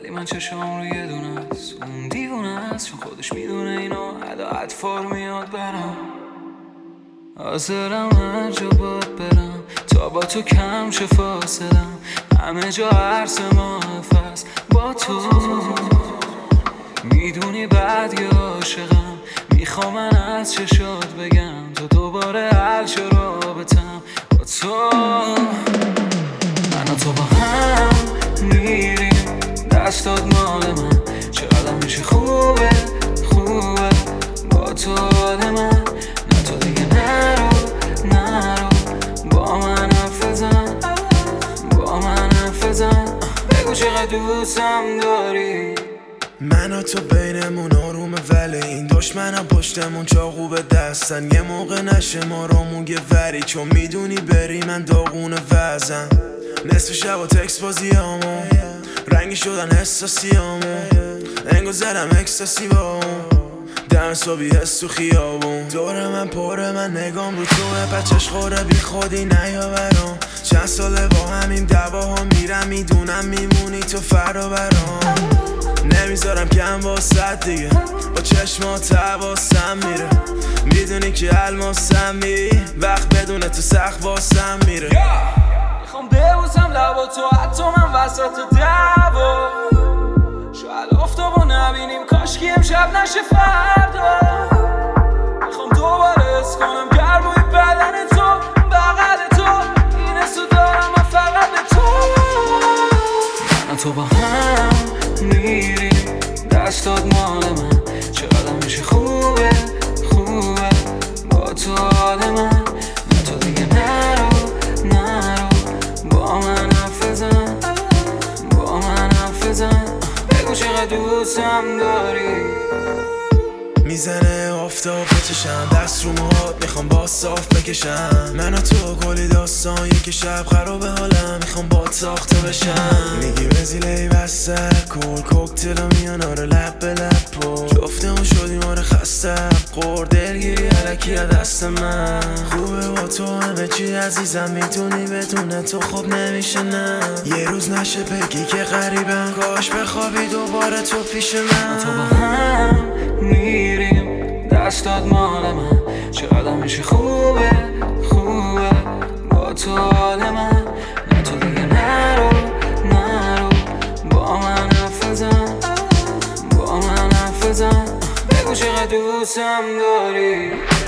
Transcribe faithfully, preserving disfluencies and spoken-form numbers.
ولی من چشم رو یه دونه است، اون دیوونه است چون خودش میدونه اینو ادا اطفار میاد برم. حاضرم هر جا باید برم تا با تو کم شه فاصلم، همه جا عرص محفظ با تو. میدونی بعد یه عاشقم، میخوام من از چشات بگم تو دوباره حل شو رابطم با تو. من و تو با هم میریم دستات مال من، چقدر میشه خوبه خوبه با تو حال من. نه تو دیگه نرو نرو با من حرف بزن، با من حرف بزن، بگو چقدر دوستم داری. من و تو بینمون آرومه ولی این دشمنم پشتمون چاقو به دستن. یه موقع نشه ما رو موگه وری، چون میدونی بری من داغون وزم. نصف شب و تکس بازی همون رنگی شدن احساسی همون، انگو زدم اکستاسی با اون دم صبحی حس تو خیابون. دور من پره من نگام رو توه، بچش خوره بی خودی نیا برام. چند ساله با همین دواها میرم، میدونم میمونی تو فردا برام. نمیذارم کم واسد دیگه، با چشمات حواسم میره. میدونی که الماسم می وقت بدونه تو سخت واسم میره. میخوام ببوسم لبا تو حتی من وسط دعوا، شاید آفتابو نبینیم کاشکی امشب نشه فردا. میخوام دوباره حس کنم گرمای بدن تو بغل تو، این حسو دارم من فقط به تو. من تو با هم میریم دستات مال من، چقدر میشه خوبه خوبه با تو حال من. نه تو دیگه نرو نرو با من حرف بزن، با من حرف بزن، بگو چقدر دوستم داری. میزنه آفتاب بچشم دست رو موهات، میخوام با صاف بکشم. من و تو کلی داستان یک شب خراب حالم، میخوام با ساخته بشم. میگی بزیلی بسته کل کوکتل میان آره لب به لب پر جفتمون شدیم آره خستم خور دلگیری علکی دست من. خوبه با تو همه چی عزیزم، میتونی بدون تو خوب نمیشه نه. یه روز نشه بگی که غریبم، کاش بخوابی دوباره تو پیش من. تو با هم میریم دستات مال من، چقدر میشه خوبه خوبه با تو حال من. نه تو دیگه نرو نرو با من حرف بزن، با من حرف بزن، بگو چقدر دوستم داری.